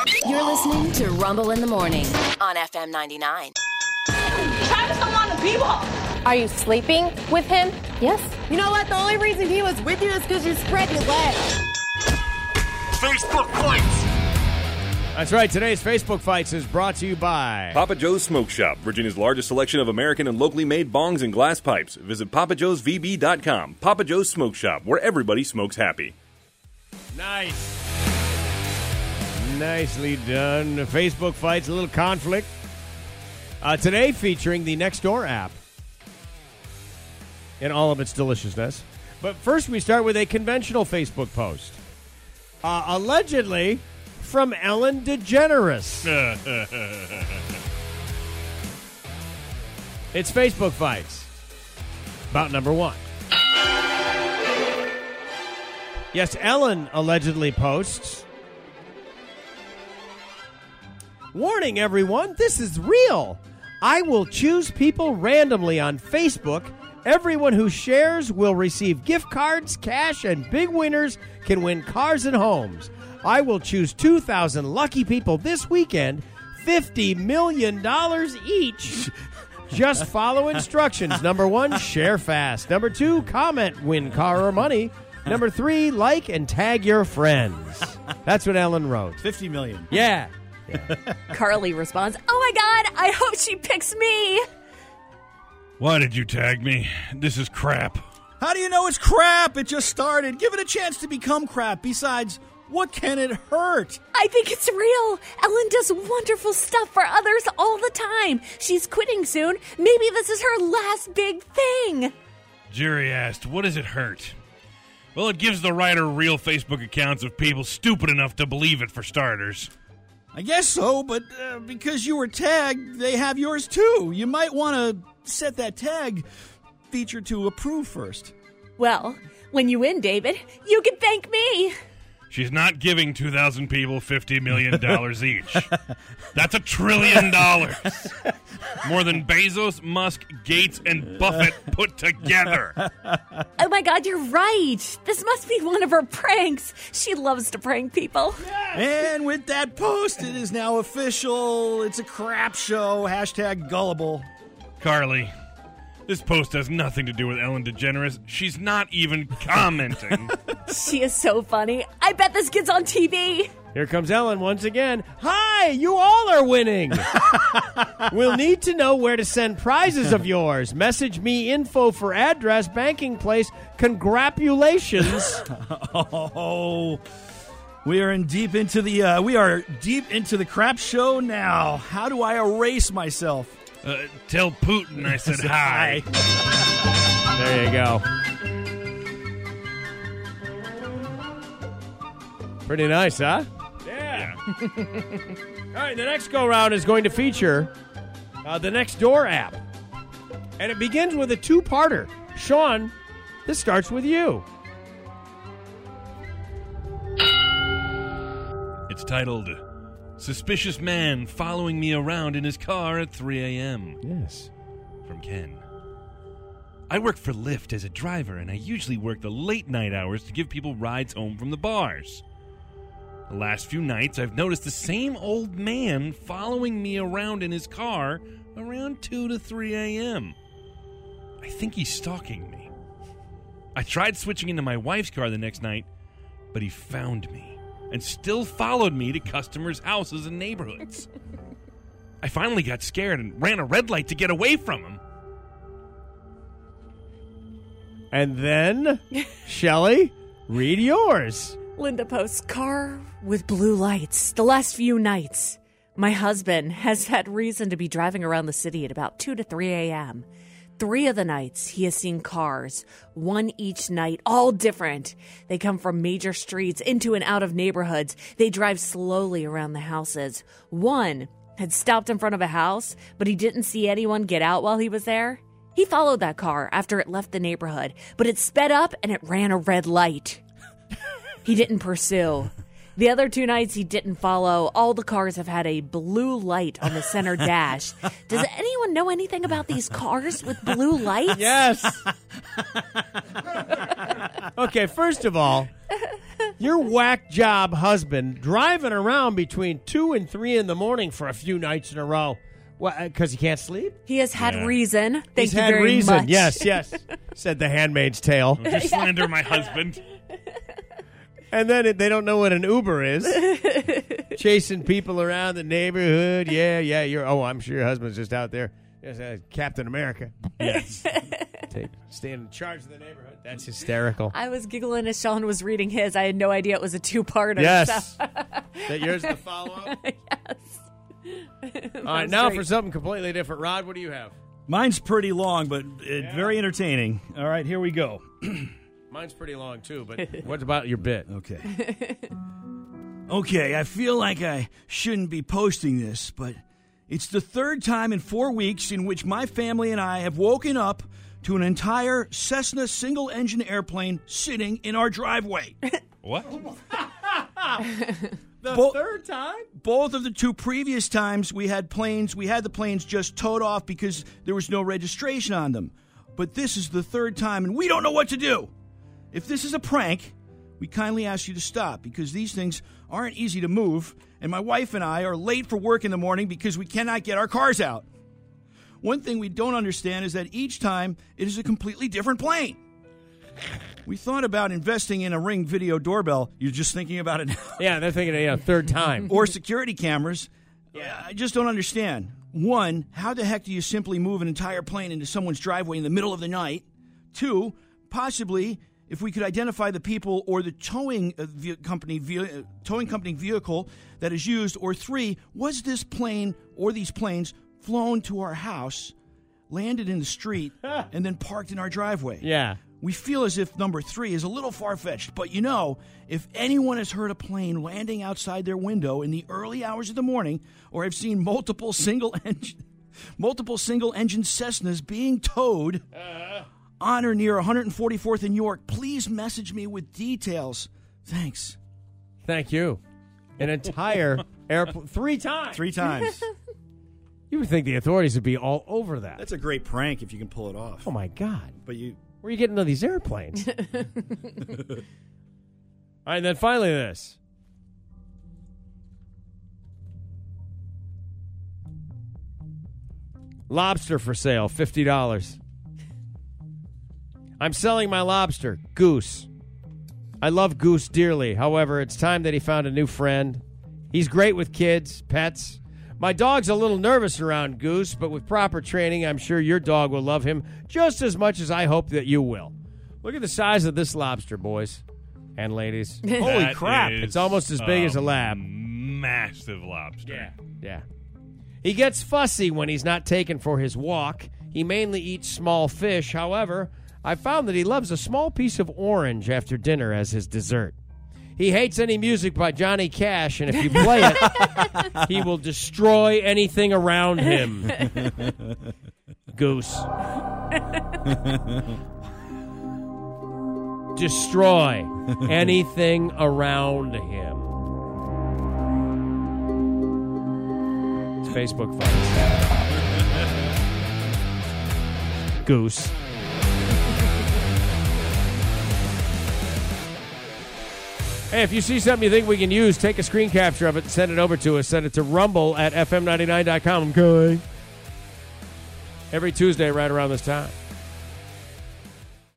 You're listening to Rumble in the Morning on FM 99. Travis don't want to be with. Are you sleeping with him? Yes. You know what? The only reason he was with you is because you spread your legs. Facebook Fights. That's right. Today's Facebook Fights is brought to you by Papa Joe's Smoke Shop, Virginia's largest selection of American and locally made bongs and glass pipes. Visit papajoesvb.com. Papa Joe's Smoke Shop, where everybody smokes happy. Nice. Nicely done. Facebook Fights, a little conflict. Today featuring the Nextdoor app in all of its deliciousness. But first we start with a conventional Facebook post. Allegedly from Ellen DeGeneres. It's Facebook Fights. About number one. Yes, Ellen allegedly posts, "Warning, everyone, this is real. I will choose people randomly on Facebook. Everyone who shares will receive gift cards, cash, and big winners can win cars and homes. I will choose 2,000 lucky people this weekend, $50 million each. Just follow instructions. Number 1, share fast. Number 2, comment, win car or money. Number 3, like and tag your friends." That's what Ellen wrote. 50 million. Yeah. Carly responds, "Oh my God, I hope she picks me." Why did you tag me? This is crap. How do you know it's crap? It just started. Give it a chance to become crap. Besides, what can it hurt? I think it's real. Ellen does wonderful stuff for others all the time. She's quitting soon. Maybe this is her last big thing. Jerry asked, what does it hurt? Well, it gives the writer real Facebook accounts of people stupid enough to believe it, for starters. I guess so, but because you were tagged, they have yours too. You might want to set that tag feature to approve first. Well, when you win, David, you can thank me. She's not giving 2,000 people $50 million each. That's $1 trillion. More than Bezos, Musk, Gates, and Buffett put together. Oh my God, you're right. This must be one of her pranks. She loves to prank people. And with that post, it is now official. It's a crap show. # gullible. Carly, this post has nothing to do with Ellen DeGeneres. She's not even commenting. She is so funny. I bet this kid's on TV. Here comes Ellen once again. "Hi, you all are winning. We'll need to know where to send prizes of yours. Message me info for address, banking place. Congratulations." Oh, we are deep into the crap show now. How do I erase myself? Tell Putin I said hi. There you go. Pretty nice, huh? Yeah. All right, the next go-round is going to feature the Nextdoor app. And it begins with a two-parter. Sean, this starts with you. It's titled, "Suspicious Man Following Me Around in His Car at 3 a.m. Yes. From Ken. I work for Lyft as a driver, and I usually work the late night hours to give people rides home from the bars. The last few nights, I've noticed the same old man following me around in his car around 2 to 3 a.m. I think he's stalking me. I tried switching into my wife's car the next night, but he found me and still followed me to customers' houses and neighborhoods. I finally got scared and ran a red light to get away from him. And then, Shelley, read yours. Linda posts, "Car with blue lights. The last few nights, my husband has had reason to be driving around the city at about 2 to 3 a.m. 3 of the nights, he has seen cars, one each night, all different. They come from major streets, into and out of neighborhoods. They drive slowly around the houses. One had stopped in front of a house, but he didn't see anyone get out while he was there. He followed that car after it left the neighborhood, but it sped up and it ran a red light. He didn't pursue. The other 2 nights he didn't follow. All the cars have had a blue light on the center dash. Does anyone know anything about these cars with blue lights?" Yes. Okay, first of all, Your whack job husband driving around between 2 and 3 in the morning for a few nights in a row. Because he can't sleep? He has had reason. Thank He's you had very reason. much. Yes. Said the Handmaid's Tale. Don't you slander my husband. And then they don't know what an Uber is. Chasing people around the neighborhood. Yeah. I'm sure your husband's just out there. Captain America. Yes. Staying in charge of the neighborhood. That's hysterical. I was giggling as Sean was reading his. I had no idea it was a two-parter. Yes. So. That yours the follow-up? Yes. All right, now for something completely different. Rod, what do you have? Mine's pretty long, but very entertaining. All right, here we go. Mine's pretty long, too, but what about your bit? Okay, I feel like I shouldn't be posting this, but it's the third time in 4 weeks in which my family and I have woken up to an entire Cessna single-engine airplane sitting in our driveway. What? The third time? Both of the two previous times we had the planes just towed off because there was no registration on them. But this is the third time, and we don't know what to do. If this is a prank, we kindly ask you to stop because these things aren't easy to move, and my wife and I are late for work in the morning because we cannot get our cars out. One thing we don't understand is that each time it is a completely different plane. We thought about investing in a Ring video doorbell. You're just thinking about it now. Yeah, they're thinking third time. Or security cameras. Yeah, I just don't understand. One, how the heck do you simply move an entire plane into someone's driveway in the middle of the night? Two, possibly if we could identify the people or the towing company vehicle that is used. Or three, was this plane or these planes flown to our house, landed in the street, and then parked in our driveway? Yeah. We feel as if number three is a little far-fetched, but if anyone has heard a plane landing outside their window in the early hours of the morning, or have seen multiple single-engine Cessnas being towed on or near 144th and York, please message me with details. Thanks. Thank you. An entire airplane 3 times. 3 times. You would think the authorities would be all over that. That's a great prank if you can pull it off. Oh, my God. But where are you getting all these airplanes? All right, and then finally this. Lobster for sale, $50. I'm selling my lobster, Goose. I love Goose dearly. However, it's time that he found a new friend. He's great with kids, pets. My dog's a little nervous around Goose, but with proper training, I'm sure your dog will love him just as much as I hope that you will. Look at the size of this lobster, boys and ladies. Holy crap. It's almost as big as a lab. Massive lobster. Yeah. He gets fussy when he's not taken for his walk. He mainly eats small fish. However, I found that he loves a small piece of orange after dinner as his dessert. He hates any music by Johnny Cash, and if you play it, he will destroy anything around him. Goose. Destroy anything around him. It's Facebook friends. Goose. Hey, if you see something you think we can use, take a screen capture of it and send it over to us. Send it to rumble@fm99.com. I'm going. Every Tuesday right around this time.